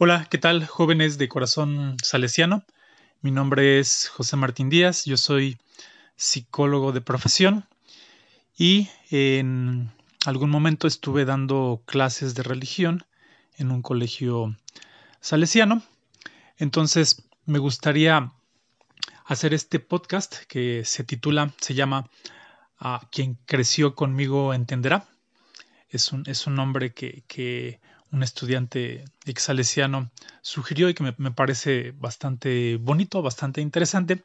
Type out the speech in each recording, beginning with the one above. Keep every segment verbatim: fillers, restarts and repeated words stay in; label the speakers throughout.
Speaker 1: Hola, ¿qué tal, jóvenes de corazón salesiano? Mi nombre es José Martín Díaz, yo soy psicólogo de profesión y en algún momento estuve dando clases de religión en un colegio salesiano. Entonces, me gustaría hacer este podcast que se titula, se llama "A Quien creció conmigo entenderá". Es un, es un nombre que, que un estudiante exalesiano sugirió y que me, me parece bastante bonito, bastante interesante.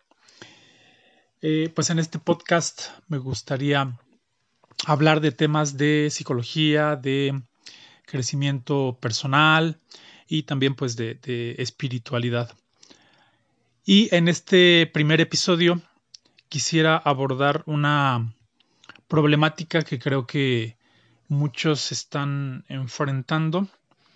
Speaker 1: Eh, pues en este podcast me gustaría hablar de temas de psicología, de crecimiento personal y también pues de, de espiritualidad. Y en este primer episodio quisiera abordar una problemática que creo que muchos están enfrentando,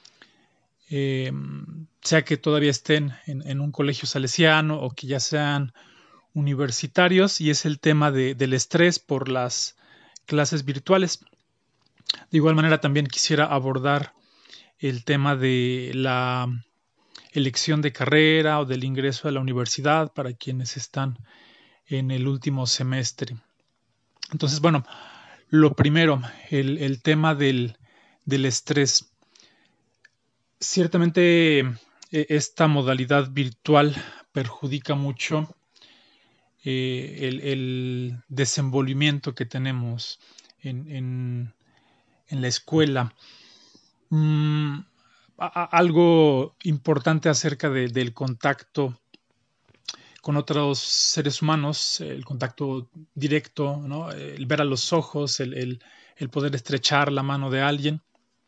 Speaker 1: eh, sea que todavía estén en, en, un colegio salesiano o que ya sean universitarios, y es el tema de, del estrés por las clases virtuales. De igual manera, también quisiera abordar el tema de la elección de carrera o del ingreso a la universidad para quienes están en el último semestre. Entonces, bueno, lo primero, el, el tema del, del estrés. Ciertamente, eh, esta modalidad virtual perjudica mucho eh, el, el, desenvolvimiento que tenemos en, en, en la escuela. Mm, a, a, algo importante acerca de, del contacto con otros seres humanos, el contacto directo, ¿no? El ver a los ojos, el, el, el poder estrechar la mano de alguien,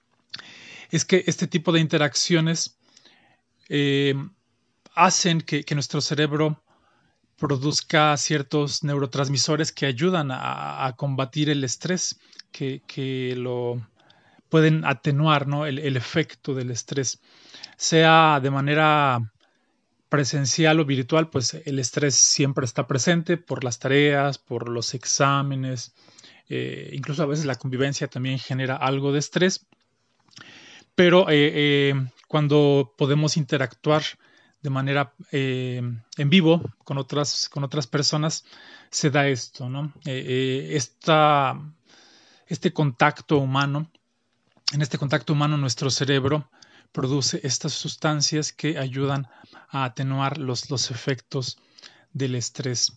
Speaker 1: es que este tipo de interacciones eh, hacen que, que nuestro cerebro produzca ciertos neurotransmisores que ayudan a, a combatir el estrés, que, que, lo pueden atenuar, ¿no? el, el efecto del estrés. Sea de manera presencial o virtual, pues el estrés siempre está presente por las tareas, por los exámenes, eh, incluso a veces la convivencia también genera algo de estrés, pero eh, eh, cuando podemos interactuar de manera eh, en vivo con otras, con otras personas, se da esto, ¿no? Eh, eh, esta, este contacto humano, en este contacto humano nuestro cerebro produce estas sustancias que ayudan a atenuar los, los efectos del estrés.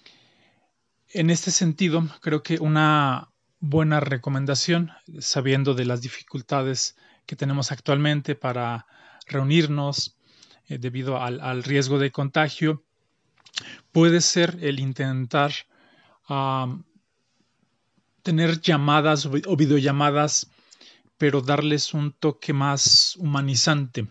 Speaker 1: En este sentido, creo que una buena recomendación, sabiendo de las dificultades que tenemos actualmente para reunirnos eh, debido al, al, riesgo de contagio, puede ser el intentar um, tener llamadas o videollamadas, pero darles un toque más humanizante.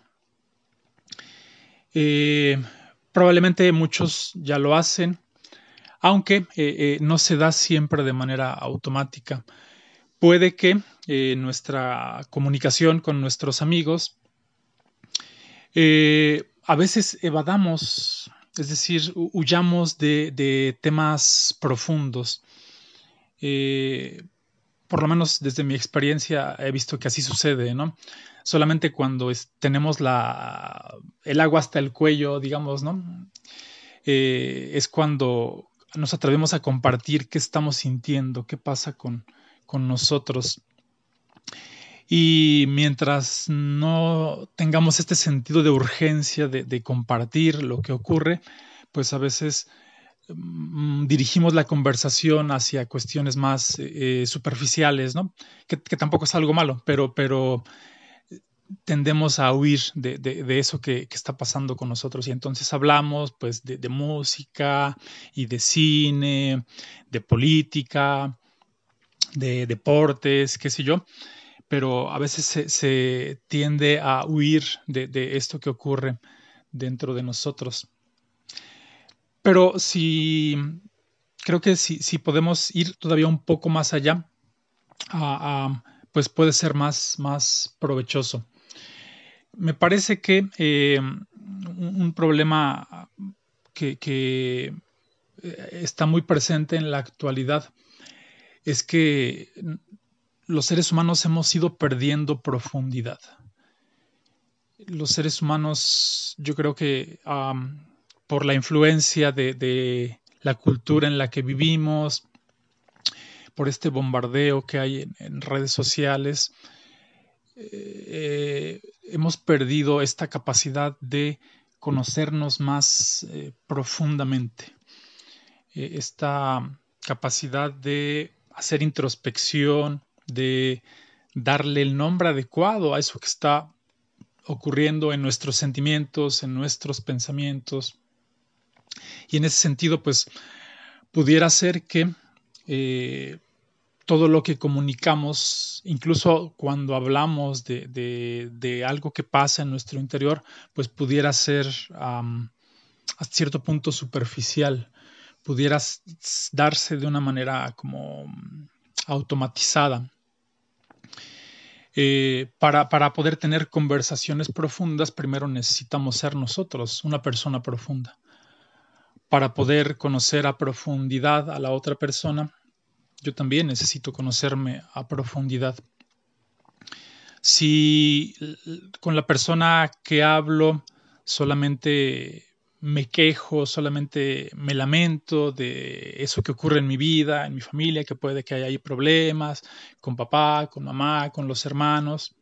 Speaker 1: Eh, probablemente muchos ya lo hacen, aunque eh, eh, no se da siempre de manera automática. Puede que eh, nuestra comunicación con nuestros amigos eh, a veces evadamos, es decir, huyamos de, de temas profundos. Eh, por lo menos desde mi experiencia he visto que así sucede, ¿no? Solamente cuando es, tenemos la, el agua hasta el cuello, digamos, ¿no? Eh, es cuando nos atrevemos a compartir qué estamos sintiendo, qué pasa con, con nosotros. Y mientras no tengamos este sentido de urgencia de, de compartir lo que ocurre, pues a veces mm, dirigimos la conversación hacia cuestiones más eh, superficiales, ¿no? Que, que, tampoco es algo malo, pero, pero tendemos a huir de, de, de eso que, que, está pasando con nosotros, y entonces hablamos pues de, de música y de cine, de política, de deportes, qué sé yo, pero a veces se, se tiende a huir de, de esto que ocurre dentro de nosotros. Pero si creo que si, si podemos ir todavía un poco más allá, a, a, pues puede ser más, más provechoso. Me parece que eh, un, un problema que, que está muy presente en la actualidad es que los seres humanos hemos ido perdiendo profundidad. los seres humanos, yo creo que um, por la influencia de, de la cultura en la que vivimos, por este bombardeo que hay en, en redes sociales, eh, hemos perdido esta capacidad de conocernos más eh, profundamente, eh, esta capacidad de hacer introspección, de darle el nombre adecuado a eso que está ocurriendo en nuestros sentimientos, en nuestros pensamientos. Y en ese sentido, pues, pudiera ser que eh, todo lo que comunicamos, incluso cuando hablamos de, de, de, algo que pasa en nuestro interior, pues pudiera ser um, a cierto punto superficial, pudiera darse de una manera como automatizada. Eh, para, para poder tener conversaciones profundas, primero necesitamos ser nosotros, una persona profunda. Para poder conocer a profundidad a la otra persona, yo también necesito conocerme a profundidad. Si con la persona que hablo solamente me quejo, solamente me lamento de eso que ocurre en mi vida, en mi familia, que puede que haya ahí problemas con papá, con mamá, con los hermanos,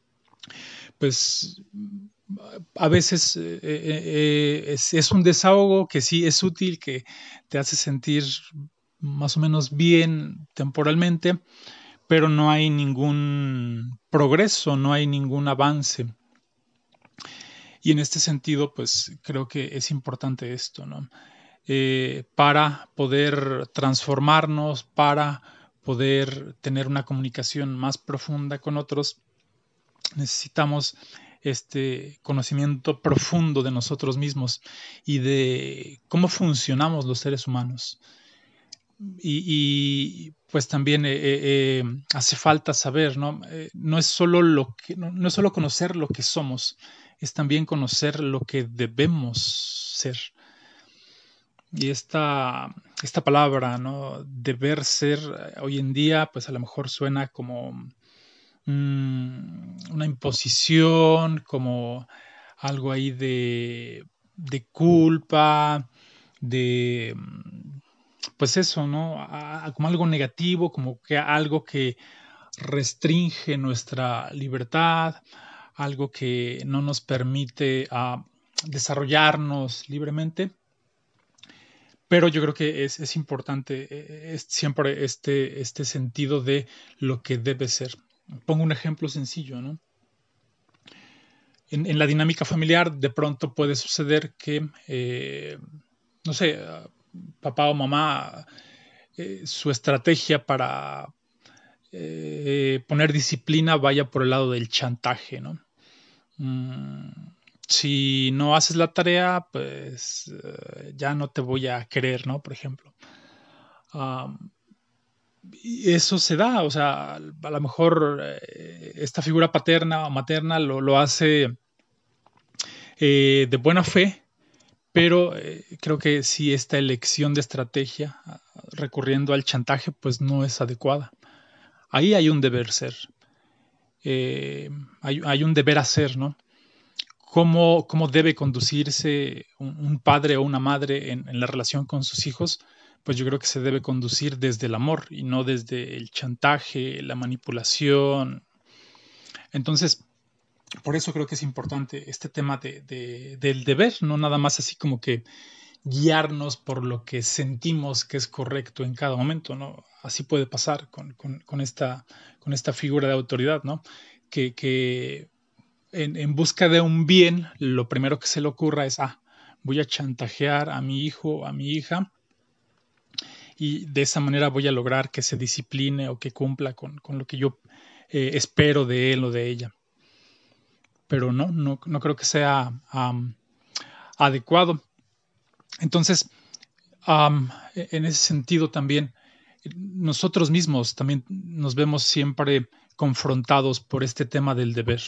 Speaker 1: pues a veces eh, eh, es, es un desahogo que sí es útil, que te hace sentir más o menos bien temporalmente, pero no hay ningún progreso, no hay ningún avance. Y en este sentido, pues creo que es importante esto, ¿no? Eh, para poder transformarnos, para poder tener una comunicación más profunda con otros, necesitamos este conocimiento profundo de nosotros mismos y de cómo funcionamos los seres humanos. Y, y pues también eh, eh, hace falta saber, ¿no? Eh, no es solo lo que, no, no es solo conocer lo que somos, es también conocer lo que debemos ser. Y esta, esta palabra, ¿no? Deber ser, hoy en día, pues a lo mejor suena como mmm, una imposición, como algo ahí de, de culpa, de pues eso, ¿no? A, a, como algo negativo, como que algo que restringe nuestra libertad, algo que no nos permite uh, desarrollarnos libremente. Pero yo creo que es, es importante es siempre este, este sentido de lo que debe ser. Pongo un ejemplo sencillo, ¿no? En, en la dinámica familiar de pronto puede suceder que, eh, no sé, papá o mamá, eh, su estrategia para eh, poner disciplina vaya por el lado del chantaje, ¿no? Mm, si no haces la tarea, pues uh, ya no te voy a querer, ¿no? Por ejemplo. Um, y eso se da, o sea, a lo mejor eh, esta figura paterna o materna lo, lo hace eh, de buena fe, pero eh, creo que si esta elección de estrategia recurriendo al chantaje, pues no es adecuada. Ahí hay un deber ser, eh, hay, hay, un deber hacer, ¿no? ¿Cómo, cómo debe conducirse un, un, padre o una madre en, en la relación con sus hijos? Pues yo creo que se debe conducir desde el amor y no desde el chantaje, la manipulación. Entonces, por eso creo que es importante este tema de, de, del deber, no nada más así como que guiarnos por lo que sentimos que es correcto en cada momento, ¿no? Así puede pasar con, con, con, esta, con esta figura de autoridad, ¿no? Que, que en, en busca de un bien, lo primero que se le ocurra es, ah, voy a chantajear a mi hijo, a mi hija, y de esa manera voy a lograr que se discipline o que cumpla con, con lo que yo eh, espero de él o de ella. Pero no, no, no creo que sea um, adecuado. Entonces, um, en ese sentido también, nosotros mismos también nos vemos siempre confrontados por este tema del deber.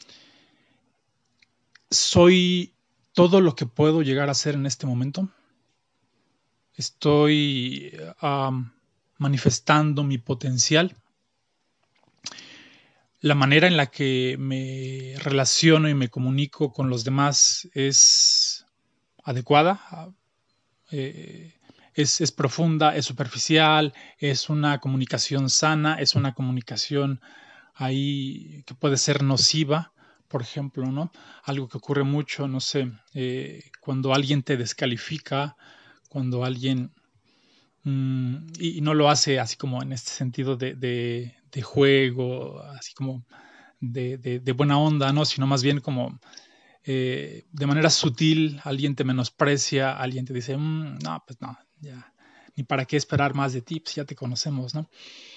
Speaker 1: ¿Soy todo lo que puedo llegar a ser en este momento? ¿Estoy um, manifestando mi potencial? la manera en la que me relaciono y me comunico con los demás es adecuada, eh, es, es profunda, es superficial, es una comunicación sana, es una comunicación ahí que puede ser nociva, por ejemplo, ¿no? Algo que ocurre mucho, no sé, eh, cuando alguien te descalifica, cuando alguien, mm, y, y no lo hace así como en este sentido de, de, de juego, así como de, de, de buena onda, ¿no? Sino más bien como eh, de manera sutil alguien te menosprecia, alguien te dice, "Mm, no, pues no, ya, ni para qué esperar más de ti, pues ya te conocemos, ¿no?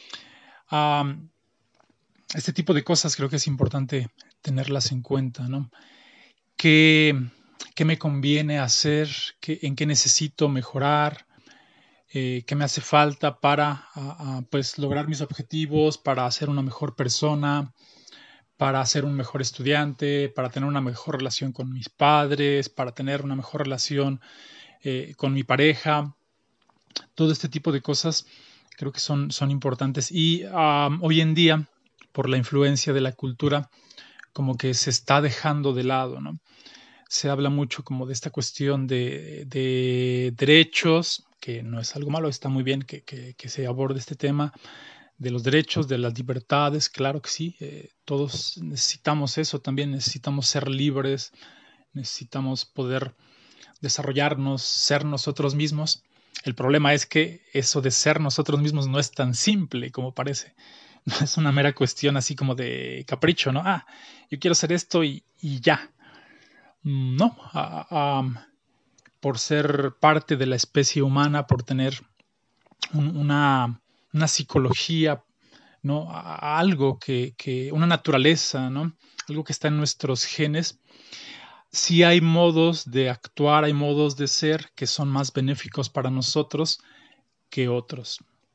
Speaker 1: Um, este tipo de cosas creo que es importante tenerlas en cuenta, ¿no? ¿Qué, qué me conviene hacer? ¿Qué, ¿En qué necesito mejorar? Eh, ¿Qué me hace falta para a, a, pues, lograr mis objetivos, para ser una mejor persona, para ser un mejor estudiante, para tener una mejor relación con mis padres, para tener una mejor relación eh, con mi pareja? Todo este tipo de cosas creo que son, son importantes. Y um, hoy en día, por la influencia de la cultura, como que se está dejando de lado, ¿no? Se habla mucho como de esta cuestión de, de derechos, que no es algo malo, está muy bien que, que, que se aborde este tema, de los derechos, de las libertades, claro que sí, eh, todos necesitamos eso también, necesitamos ser libres, necesitamos poder desarrollarnos, ser nosotros mismos. El problema es que eso de ser nosotros mismos no es tan simple como parece. No es una mera cuestión así como de capricho, ¿no? Ah, yo quiero hacer esto y, y ya. No, ah, ah, por ser parte de la especie humana, por tener un, una, una psicología, ¿no? A- algo que, que, una naturaleza, ¿no? Algo que está en nuestros genes. Sí hay modos de actuar, hay modos de ser que son más benéficos para nosotros que otros.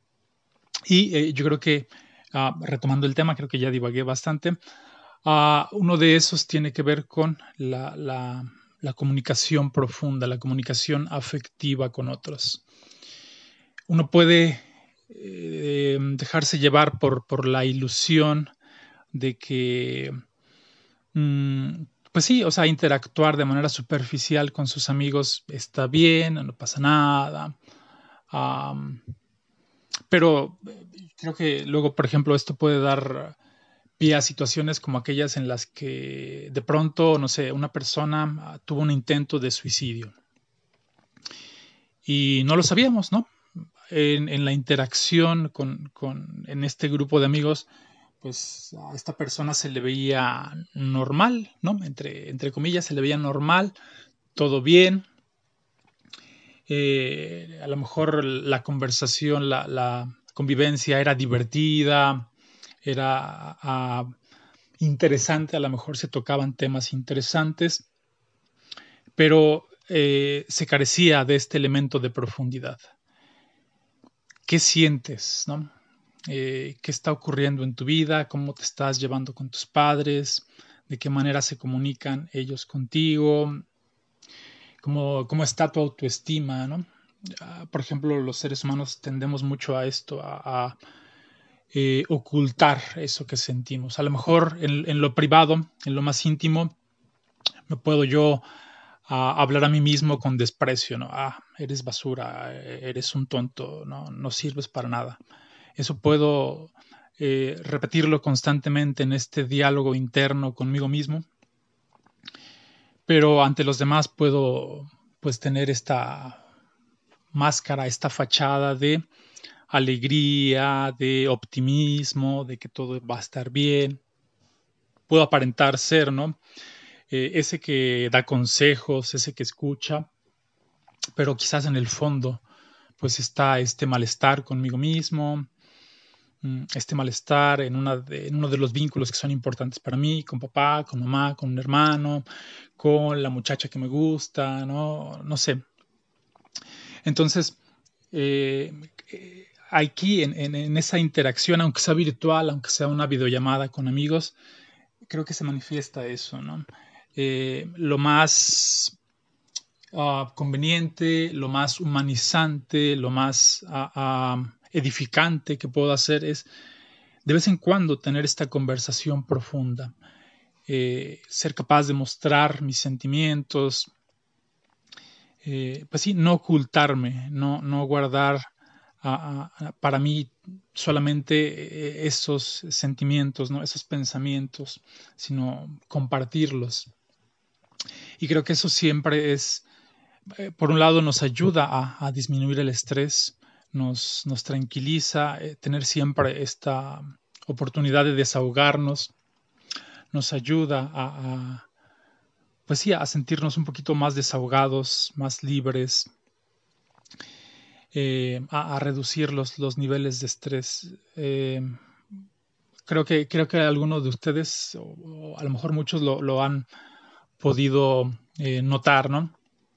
Speaker 1: Y eh, yo creo que, uh, retomando el tema, creo que ya divagué bastante, uh, uno de esos tiene que ver con la, la, la comunicación profunda, la comunicación afectiva con otros. Uno puede eh, dejarse llevar por, por la ilusión de que, mm, pues sí, o sea, interactuar de manera superficial con sus amigos está bien, no pasa nada. Um, pero creo que luego, por ejemplo, esto puede dar pie a situaciones como aquellas en las que de pronto, no sé, una persona ah, tuvo un intento de suicidio y no lo sabíamos, ¿no? En, en la interacción con, con, en este grupo de amigos, pues a esta persona se le veía normal, ¿no? Entre, entre comillas, se le veía normal, todo bien. Eh, a lo mejor la conversación, la, la, convivencia era divertida, era uh, interesante, a lo mejor se tocaban temas interesantes, pero eh, se carecía de este elemento de profundidad. ¿Qué sientes, no? Eh, ¿Qué está ocurriendo en tu vida? ¿Cómo te estás llevando con tus padres? ¿De qué manera se comunican ellos contigo? ¿Cómo, cómo está tu autoestima, no? Uh, por ejemplo, los seres humanos tendemos mucho a esto, a, a eh, ocultar eso que sentimos. A lo mejor en, en, lo privado, en lo más íntimo, me puedo yo a hablar a mí mismo con desprecio, ¿no? Ah, eres basura, eres un tonto, no, no sirves para nada. Eso puedo eh, repetirlo constantemente en este diálogo interno conmigo mismo, pero ante los demás puedo pues tener esta máscara, esta fachada de alegría, de optimismo, de que todo va a estar bien. Puedo aparentar ser, ¿no? Eh, ese que da consejos, ese que escucha, pero quizás en el fondo pues está este malestar conmigo mismo, este malestar en, una de, en uno de los vínculos que son importantes para mí, con papá, con mamá, con un hermano, con la muchacha que me gusta, no, no sé. Entonces, eh, aquí en, en, en esa interacción, aunque sea virtual, aunque sea una videollamada con amigos, creo que se manifiesta eso, ¿no? Eh, lo más uh, conveniente, lo más humanizante, lo más uh, uh, edificante que puedo hacer es de vez en cuando tener esta conversación profunda, eh, ser capaz de mostrar mis sentimientos, eh, pues sí, no ocultarme, no, no guardar a, a, para mí solamente esos sentimientos, ¿no? Esos pensamientos, sino compartirlos. Y creo que eso siempre es, eh, por un lado, nos ayuda a, a disminuir el estrés, nos, nos tranquiliza, eh, tener siempre esta oportunidad de desahogarnos, nos ayuda a, a, pues sí, a sentirnos un poquito más desahogados, más libres, eh, a, a, reducir los, los niveles de estrés. Eh, creo que creo que algunos de ustedes, o, o a lo mejor muchos lo, lo han podido eh, notar, ¿no?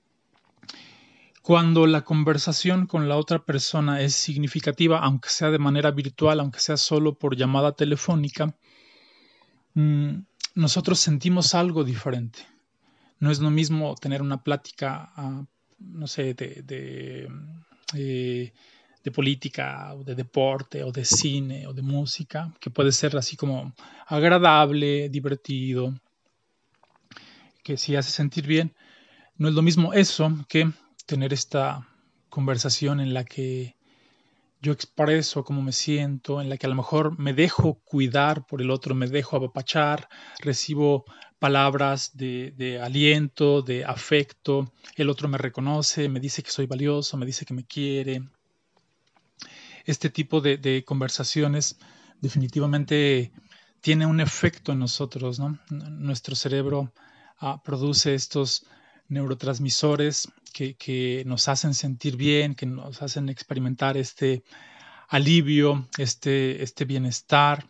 Speaker 1: Cuando la conversación con la otra persona es significativa, aunque sea de manera virtual, aunque sea solo por llamada telefónica, mmm, nosotros sentimos algo diferente. No es lo mismo tener una plática, uh, no sé, de, de, eh, de política, o de deporte, o de cine, o de música, que puede ser así como agradable, divertido, que sí hace sentir bien. No es lo mismo eso que tener esta conversación en la que yo expreso cómo me siento, en la que a lo mejor me dejo cuidar por el otro, me dejo apapachar, recibo palabras de, de aliento, de afecto, el otro me reconoce, me dice que soy valioso, me dice que me quiere. Este tipo de, de conversaciones definitivamente tiene un efecto en nosotros, ¿no? Nuestro cerebro uh, produce estos neurotransmisores que, que nos hacen sentir bien, que nos hacen experimentar este alivio, este, este bienestar.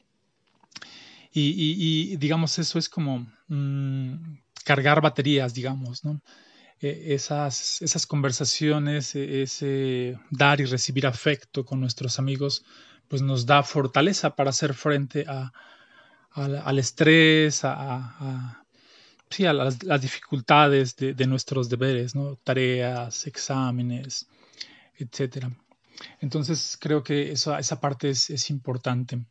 Speaker 1: Y, y, y, digamos, eso es como mmm, cargar baterías, digamos, ¿no? Eh, esas, esas conversaciones, ese dar y recibir afecto con nuestros amigos, pues nos da fortaleza para hacer frente a, a, al estrés, a, a, sí, a las, las dificultades de, de nuestros deberes, ¿no? Tareas, exámenes, etcétera. Entonces creo que eso, esa parte es, es importante.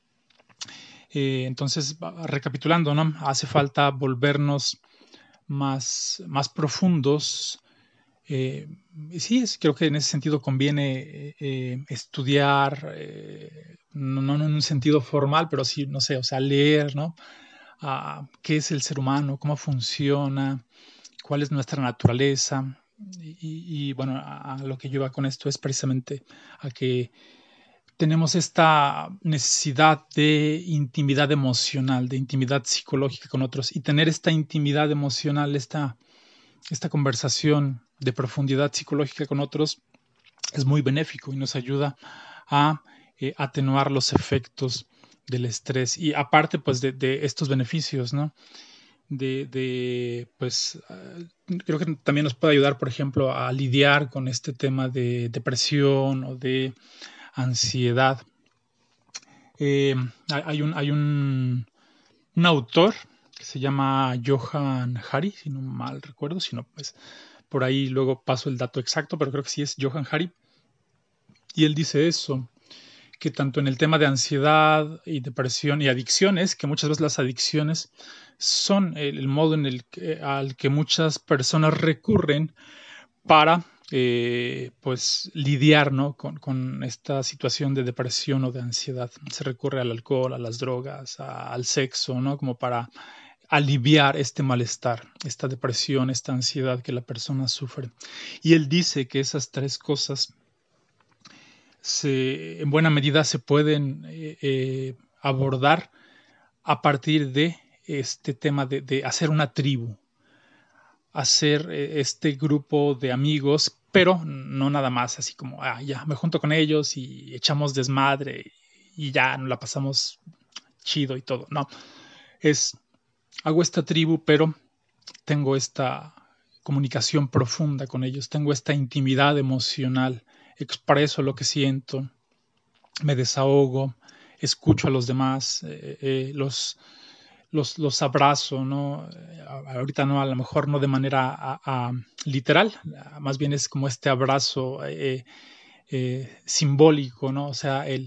Speaker 1: Eh, entonces, recapitulando, ¿no? Hace falta volvernos más, más profundos. Eh, sí, es, creo que en ese sentido conviene eh, estudiar, eh, no, no, en un sentido formal, pero sí, no sé, o sea, leer, ¿no? Uh, ¿Qué es el ser humano? ¿Cómo funciona? ¿Cuál es nuestra naturaleza? Y, y, y bueno, a, a lo que lleva con esto es precisamente a que tenemos esta necesidad de intimidad emocional, de intimidad psicológica con otros, y tener esta intimidad emocional, esta, esta conversación de profundidad psicológica con otros es muy benéfico y nos ayuda a eh, atenuar los efectos del estrés. Y aparte, pues, de, de estos beneficios, ¿no? De, de pues, uh, creo que también nos puede ayudar, por ejemplo, a lidiar con este tema de depresión o de ansiedad. Eh, hay un, hay un, un autor que se llama Johan Hari, si no mal recuerdo, si no, pues por ahí luego paso el dato exacto, pero creo que sí es Johan Hari. Y él dice eso, que tanto en el tema de ansiedad y depresión y adicciones, que muchas veces las adicciones son el, el modo en el que, al que muchas personas recurren para eh, pues lidiar, ¿no? con, con esta situación de depresión o de ansiedad. Se recurre al alcohol, a las drogas, a, al sexo, ¿no? Como para aliviar este malestar, esta depresión, esta ansiedad que la persona sufre. Y él dice que esas tres cosas se, en buena medida se pueden eh, eh, abordar a partir de este tema de, de hacer una tribu, hacer eh, este grupo de amigos, pero no nada más así como, ah, ya, me junto con ellos y echamos desmadre y ya nos la pasamos chido y todo. No, es, hago esta tribu, pero tengo esta comunicación profunda con ellos, tengo esta intimidad emocional, expreso lo que siento, me desahogo, escucho a los demás, eh, eh, los, los, los abrazo, ¿no? Ahorita no, a lo mejor no de manera a, a, literal, más bien es como este abrazo eh, eh, simbólico, ¿no? O sea, el,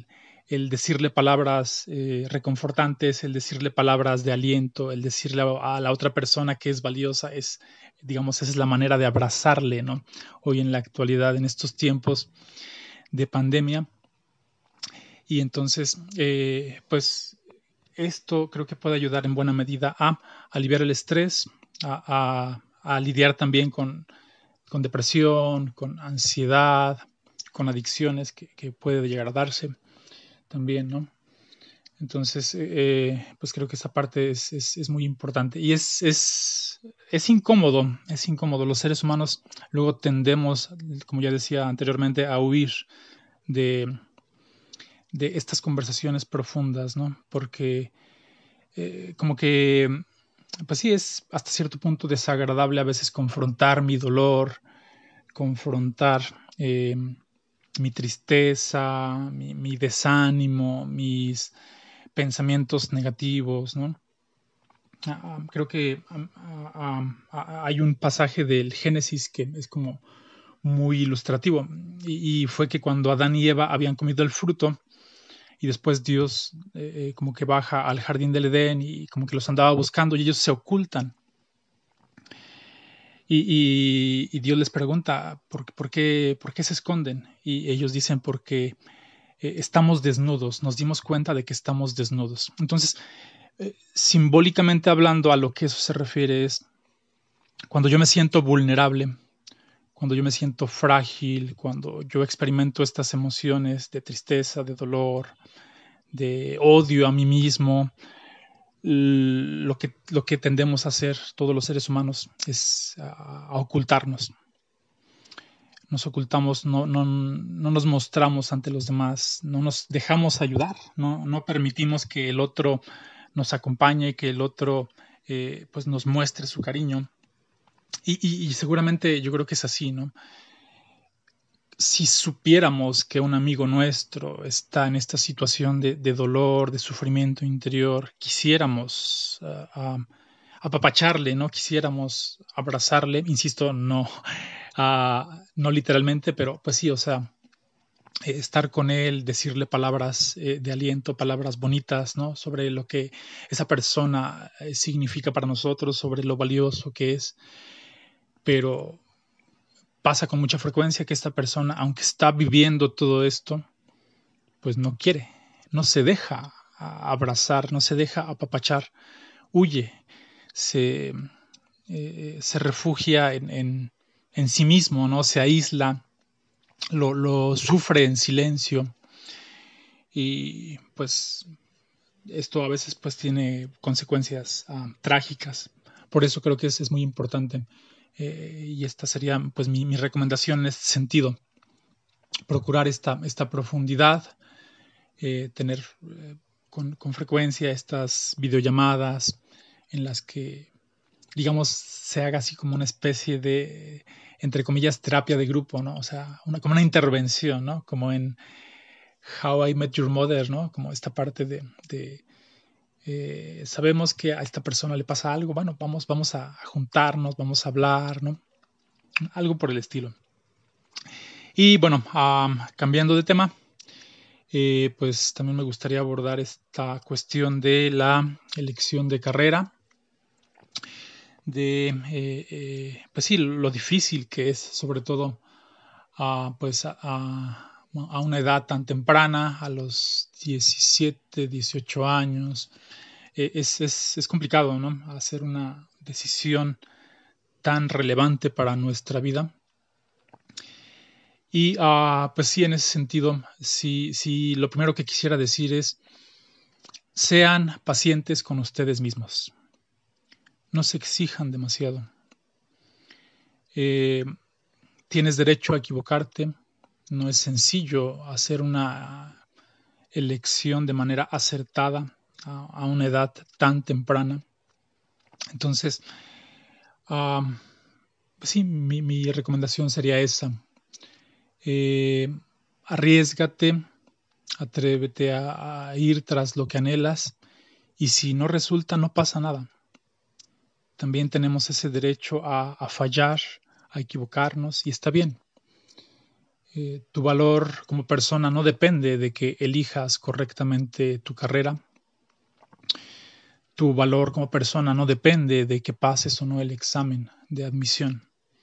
Speaker 1: el decirle palabras eh, reconfortantes, el decirle palabras de aliento, el decirle a, a la otra persona que es valiosa, es, digamos, esa es la manera de abrazarle, ¿no? Hoy en la actualidad, en estos tiempos de pandemia. Y entonces, eh, pues esto creo que puede ayudar en buena medida a aliviar el estrés, a, a, a lidiar también con, con depresión, con ansiedad, con adicciones que, que puede llegar a darse también, ¿no? Entonces, eh, pues creo que esa parte es, es, es muy importante y es, es, es incómodo, es incómodo. Los seres humanos luego tendemos, como ya decía anteriormente, a huir de, de estas conversaciones profundas, ¿no? Porque eh, como que, pues sí, es hasta cierto punto desagradable a veces confrontar mi dolor, confrontar eh, mi tristeza, mi, mi desánimo, mis pensamientos negativos, ¿no? Ah, creo que ah, ah, ah, hay un pasaje del Génesis que es como muy ilustrativo y, y fue que cuando Adán y Eva habían comido el fruto y después Dios eh, como que baja al jardín del Edén y como que los andaba buscando y ellos se ocultan y, y, y Dios les pregunta ¿por, por, qué, por qué se esconden? Y ellos dicen porque eh, estamos desnudos, nos dimos cuenta de que estamos desnudos. Entonces, eh, simbólicamente hablando, a lo que eso se refiere es cuando yo me siento vulnerable, cuando yo me siento frágil, cuando yo experimento estas emociones de tristeza, de dolor, de odio a mí mismo, lo que, lo que tendemos a hacer todos los seres humanos es a, a ocultarnos. Nos ocultamos, no, no, no nos mostramos ante los demás, no nos dejamos ayudar, no, no permitimos que el otro nos acompañe, que el otro eh, pues nos muestre su cariño. Y, y, y seguramente yo creo que es así, ¿no? Si supiéramos que un amigo nuestro está en esta situación de, de dolor, de sufrimiento interior, quisiéramos uh, uh, apapacharle, ¿no? Quisiéramos abrazarle, insisto, no, uh, no literalmente, pero pues sí, o sea, eh, estar con él, decirle palabras eh, de aliento, palabras bonitas, ¿no? Sobre lo que esa persona eh, significa para nosotros, sobre lo valioso que es, pero pasa con mucha frecuencia que esta persona, aunque está viviendo todo esto, pues no quiere, no se deja abrazar, no se deja apapachar, huye, se, eh, se refugia en, en, en, sí mismo, ¿no? Se aísla, lo, lo sufre en silencio y pues esto a veces pues tiene consecuencias uh, trágicas. Por eso creo que es, es muy importante eh, y esta sería pues mi, mi recomendación en este sentido. Procurar esta, esta profundidad, eh, tener eh, con, con frecuencia estas videollamadas en las que, digamos, se haga así como una especie de, entre comillas, terapia de grupo, ¿no? O sea, una, como una intervención, ¿no? Como en How I Met Your Mother, ¿no? Como esta parte de, de eh, sabemos que a esta persona le pasa algo, bueno, vamos, vamos a, a juntarnos, vamos a hablar, ¿no? Algo por el estilo. Y bueno, um, cambiando de tema, eh, pues también me gustaría abordar esta cuestión de la elección de carrera, de, eh, eh, pues sí, lo difícil que es, sobre todo, uh, pues a, a, una edad tan temprana, a los diecisiete, dieciocho años, eh, es, es, es complicado, ¿no? Hacer una decisión tan relevante para nuestra vida. Y uh, pues sí, en ese sentido, sí, sí, lo primero que quisiera decir es, sean pacientes con ustedes mismos. No se exijan demasiado. Eh, tienes derecho a equivocarte. No es sencillo hacer una elección de manera acertada a, a una edad tan temprana. Entonces, uh, sí, mi, mi recomendación sería esa. Eh, arriésgate, atrévete a, a ir tras lo que anhelas y si no resulta, no pasa nada. También tenemos ese derecho a, a fallar, a equivocarnos y está bien. Eh, tu valor como persona no depende de que elijas correctamente tu carrera. Tu valor como persona no depende de que pases o no el examen de admisión.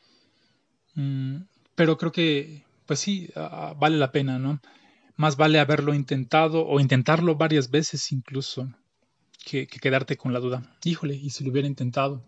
Speaker 1: Mm, pero creo que, pues sí, uh, vale la pena, ¿no? Más vale haberlo intentado o intentarlo varias veces incluso que, que quedarte con la duda. Híjole, ¿y si lo hubiera intentado?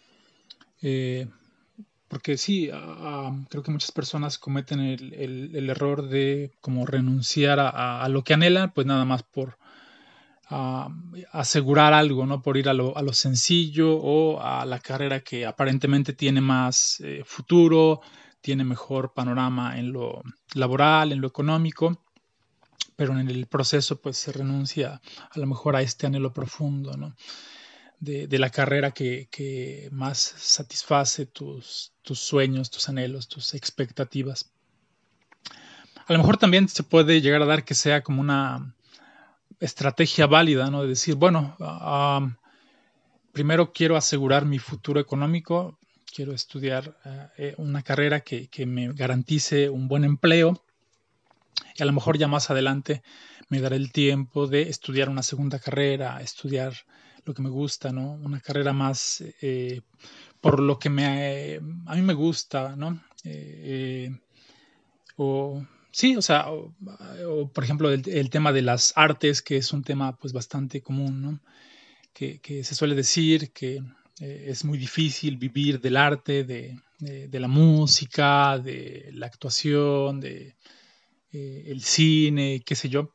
Speaker 1: Eh, porque sí, uh, creo que muchas personas cometen el, el, el error de como renunciar a, a, a, lo que anhelan, pues nada más por uh, asegurar algo, ¿no? Por ir a lo, a lo sencillo o a la carrera que aparentemente tiene más eh, futuro, tiene mejor panorama en lo laboral, en lo económico, pero en el proceso pues se renuncia a lo mejor a este anhelo profundo, ¿no? De, de la carrera que, que más satisface tus, tus sueños, tus anhelos, tus expectativas. A lo mejor también se puede llegar a dar que sea como una estrategia válida, ¿no? De decir, bueno, um, primero quiero asegurar mi futuro económico, quiero estudiar uh, una carrera que, que me garantice un buen empleo y a lo mejor ya más adelante me daré el tiempo de estudiar una segunda carrera, estudiar lo que me gusta, ¿no? Una carrera más eh, por lo que me, a mí me gusta, ¿no? Eh, eh, o sí, o sea, o, o por ejemplo el, el, tema de las artes, que es un tema pues bastante común, ¿no? Que, que se suele decir que eh, es muy difícil vivir del arte, de, de, de la música, de la actuación, de eh, el cine, qué sé yo.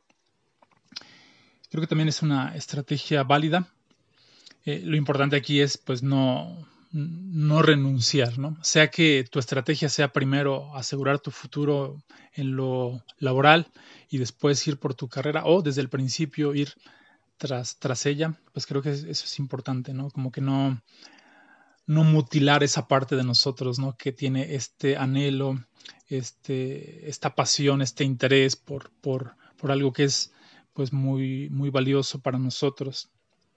Speaker 1: Creo que también es una estrategia válida. Eh, lo importante aquí es pues no, no renunciar, ¿no? Sea que tu estrategia sea primero asegurar tu futuro en lo laboral y después ir por tu carrera o desde el principio ir tras, tras ella, pues creo que eso es importante, ¿no? Como que no, no mutilar esa parte de nosotros, ¿no? Que tiene este anhelo, este, esta pasión, este interés por, por, por algo que es pues muy, muy valioso para nosotros.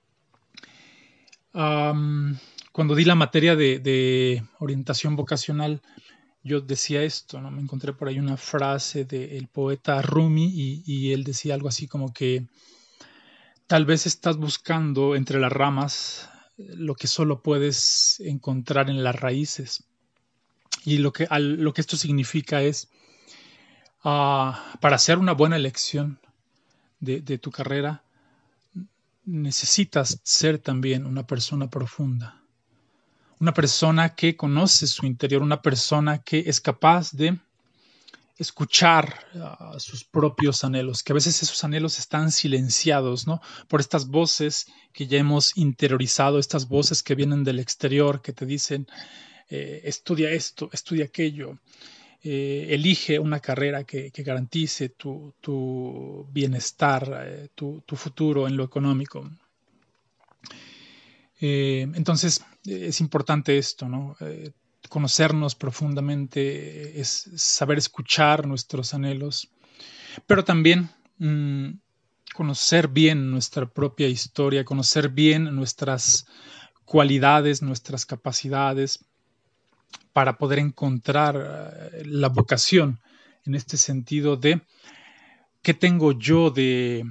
Speaker 1: Um, cuando di la materia de, de, orientación vocacional, yo decía esto, ¿no? Me encontré por ahí una frase del poeta Rumi y, y él decía algo así como que tal vez estás buscando entre las ramas lo que solo puedes encontrar en las raíces. Y lo que, al, lo que esto significa es, uh, para hacer una buena elección de, de tu carrera, necesitas ser también una persona profunda. Una persona que conoce su interior, una persona que es capaz de escuchar uh, sus propios anhelos, que a veces esos anhelos están silenciados, ¿no? Por estas voces que ya hemos interiorizado, estas voces que vienen del exterior, que te dicen, eh, estudia esto, estudia aquello, eh, elige una carrera que, que garantice tu, tu bienestar, eh, tu, tu futuro en lo económico. Eh, entonces, es importante esto, ¿no? Eh, conocernos profundamente, es saber escuchar nuestros anhelos, pero también mmm, conocer bien nuestra propia historia, conocer bien nuestras cualidades, nuestras capacidades, para poder encontrar uh, la vocación en este sentido de qué tengo yo de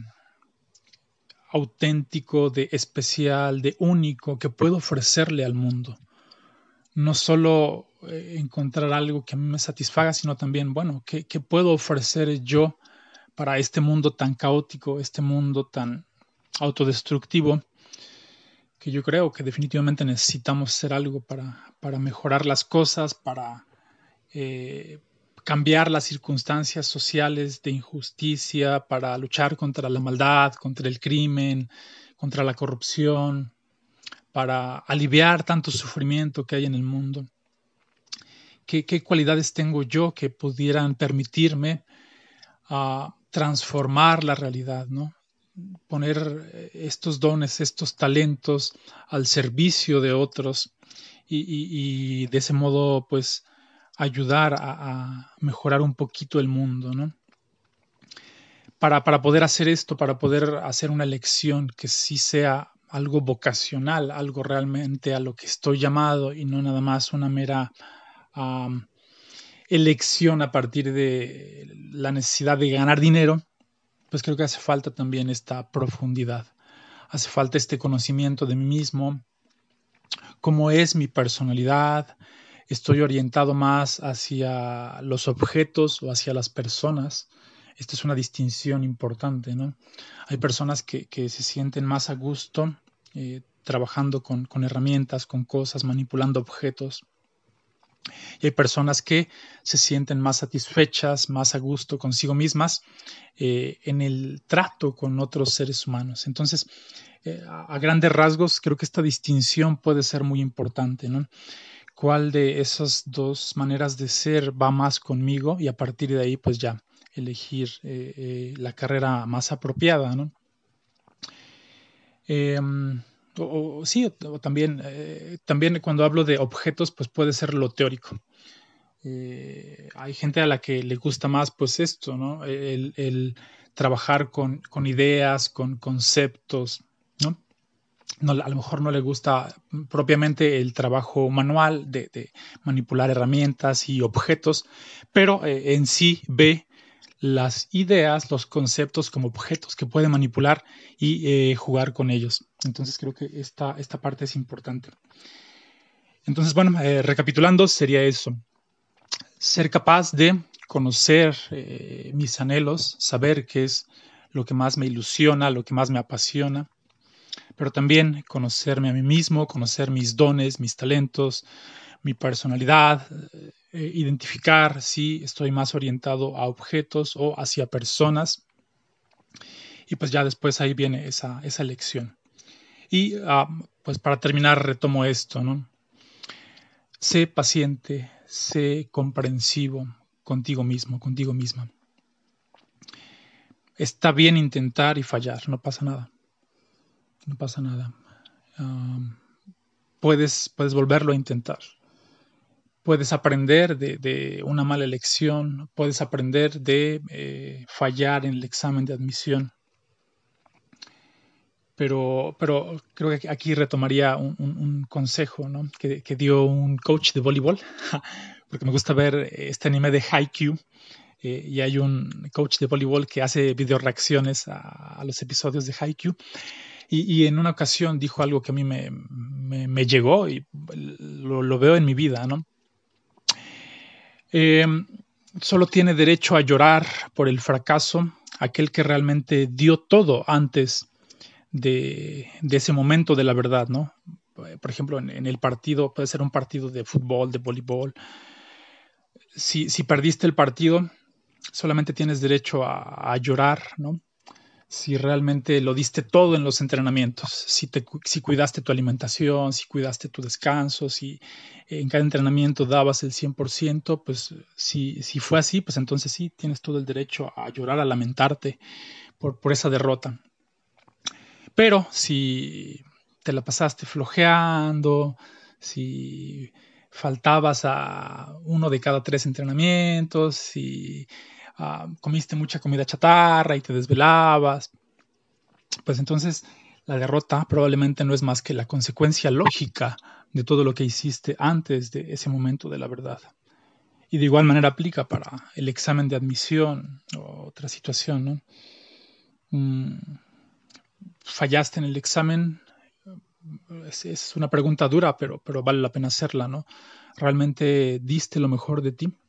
Speaker 1: auténtico, de especial, de único que puedo ofrecerle al mundo. No solo eh, encontrar algo que a mí me satisfaga, sino también, bueno, ¿qué, qué puedo ofrecer yo para este mundo tan caótico, este mundo tan autodestructivo, que yo creo que definitivamente necesitamos hacer algo para, para mejorar las cosas, para eh, cambiar las circunstancias sociales de injusticia, para luchar contra la maldad, contra el crimen, contra la corrupción, para aliviar tanto sufrimiento que hay en el mundo. ¿Qué, qué cualidades tengo yo que pudieran permitirme uh, transformar la realidad, ¿no? Poner estos dones, estos talentos al servicio de otros y, y, y de ese modo, pues, ayudar a, a, mejorar un poquito el mundo, ¿no? Para, para poder hacer esto, para poder hacer una elección que sí sea algo vocacional, algo realmente a lo que estoy llamado y no nada más una mera um, elección a partir de la necesidad de ganar dinero, pues creo que hace falta también esta profundidad. Hace falta este conocimiento de mí mismo, cómo es mi personalidad. Estoy orientado más hacia los objetos o hacia las personas. Esta es una distinción importante, ¿no? Hay personas que, que se sienten más a gusto eh, trabajando con, con herramientas, con cosas, manipulando objetos. Y hay personas que se sienten más satisfechas, más a gusto consigo mismas eh, en el trato con otros seres humanos. Entonces, eh, a, a grandes rasgos, creo que esta distinción puede ser muy importante, ¿no? ¿Cuál de esas dos maneras de ser va más conmigo? Y a partir de ahí, pues ya elegir eh, eh, la carrera más apropiada, ¿no? Eh, o, o, sí, o también, eh, también cuando hablo de objetos, pues puede ser lo teórico. Eh, hay gente a la que le gusta más, pues esto, ¿no? El, el trabajar con, con ideas, con conceptos, ¿no? No, a lo mejor no le gusta propiamente el trabajo manual de, de manipular herramientas y objetos, pero eh, en sí ve las ideas, los conceptos como objetos que puede manipular y eh, jugar con ellos. Entonces creo que esta, esta parte es importante. Entonces, bueno, eh, recapitulando, sería eso. Ser capaz de conocer eh, mis anhelos, saber qué es lo que más me ilusiona, lo que más me apasiona, pero también conocerme a mí mismo, conocer mis dones, mis talentos, mi personalidad, eh, identificar si estoy más orientado a objetos o hacia personas. Y pues ya después ahí viene esa, esa elección. Y uh, pues para terminar retomo esto, ¿no? Sé paciente, sé comprensivo contigo mismo, contigo misma. Está bien intentar y fallar, no pasa nada. No pasa nada. Um, puedes, puedes volverlo a intentar. Puedes aprender de, de una mala elección, puedes aprender de eh, fallar en el examen de admisión. Pero, pero creo que aquí retomaría un, un, un consejo, ¿no? que, que dio un coach de voleibol, porque me gusta ver este anime de Haikyuu, eh, y hay un coach de voleibol que hace video reacciones a, a los episodios de Haikyuu, y, y en una ocasión dijo algo que a mí me, me, me llegó y lo, lo veo en mi vida, ¿no? Eh, solo tiene derecho a llorar por el fracaso aquel que realmente dio todo antes de, de ese momento de la verdad, ¿no? Por ejemplo, en, en, el partido, puede ser un partido de fútbol, de voleibol. Si, si perdiste el partido, solamente tienes derecho a, a llorar, ¿no? Si realmente lo diste todo en los entrenamientos, si, te, si cuidaste tu alimentación, si cuidaste tu descanso, si en cada entrenamiento dabas el cien por ciento, pues si, si fue así, pues entonces sí, tienes todo el derecho a llorar, a lamentarte por, por esa derrota. Pero si te la pasaste flojeando, si faltabas a uno de cada tres entrenamientos, si uh, comiste mucha comida chatarra y te desvelabas, pues entonces la derrota probablemente no es más que la consecuencia lógica de todo lo que hiciste antes de ese momento de la verdad. Y de igual manera aplica para el examen de admisión o otra situación, ¿no? Mm, fallaste en el examen, es, es una pregunta dura, pero, pero vale la pena hacerla, ¿no? ¿Realmente diste lo mejor de ti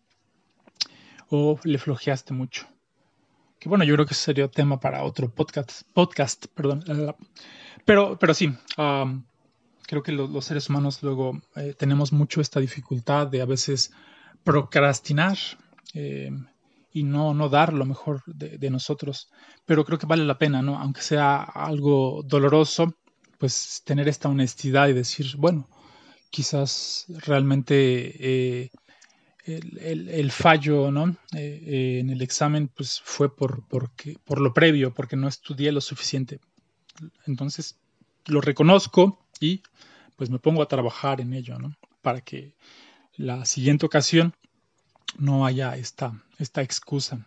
Speaker 1: o le flojeaste mucho? Que bueno, yo creo que sería tema para otro podcast, podcast, perdón. Pero, pero sí, um, creo que lo, los seres humanos luego eh, tenemos mucho esta dificultad de a veces procrastinar eh, y no, no dar lo mejor de, de nosotros. Pero creo que vale la pena, ¿no? Aunque sea algo doloroso, pues tener esta honestidad y decir, bueno, quizás realmente eh, el, el, el, fallo, ¿no? Eh, eh, en el examen pues fue por, porque, por lo previo, porque no estudié lo suficiente. Entonces lo reconozco y pues me pongo a trabajar en ello, ¿no? Para que la siguiente ocasión no haya esta, esta excusa.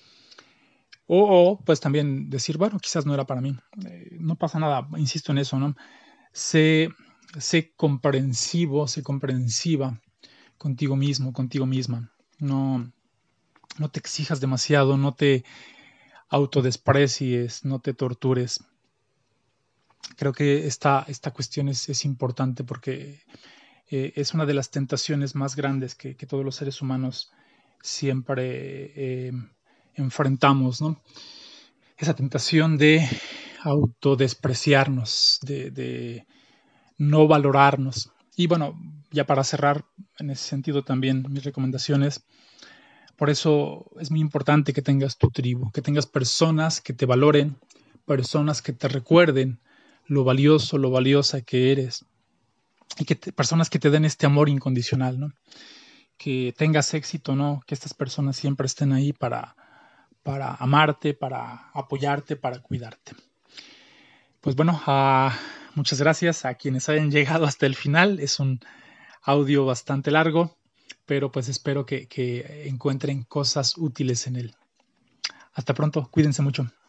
Speaker 1: O, o, pues también decir, bueno, quizás no era para mí. Eh, no pasa nada, insisto en eso, ¿no? Sé, sé comprensivo, sé comprensiva contigo mismo, contigo misma. No, no te exijas demasiado, no te autodesprecies, no te tortures. Creo que esta, esta cuestión es, es importante porque eh, es una de las tentaciones más grandes que, que todos los seres humanos siempre eh, enfrentamos, ¿no? Esa tentación de autodespreciarnos, de, de no valorarnos. Y bueno, ya para cerrar, en ese sentido también mis recomendaciones, por eso es muy importante que tengas tu tribu, que tengas personas que te valoren, personas que te recuerden lo valioso, lo valiosa que eres, y que te, personas que te den este amor incondicional, ¿no? Que tengas éxito, ¿no? Que estas personas siempre estén ahí para, para amarte, para apoyarte, para cuidarte. Pues bueno, uh, muchas gracias a quienes hayan llegado hasta el final. Es un audio bastante largo, pero pues espero que, que encuentren cosas útiles en él. Hasta pronto, cuídense mucho.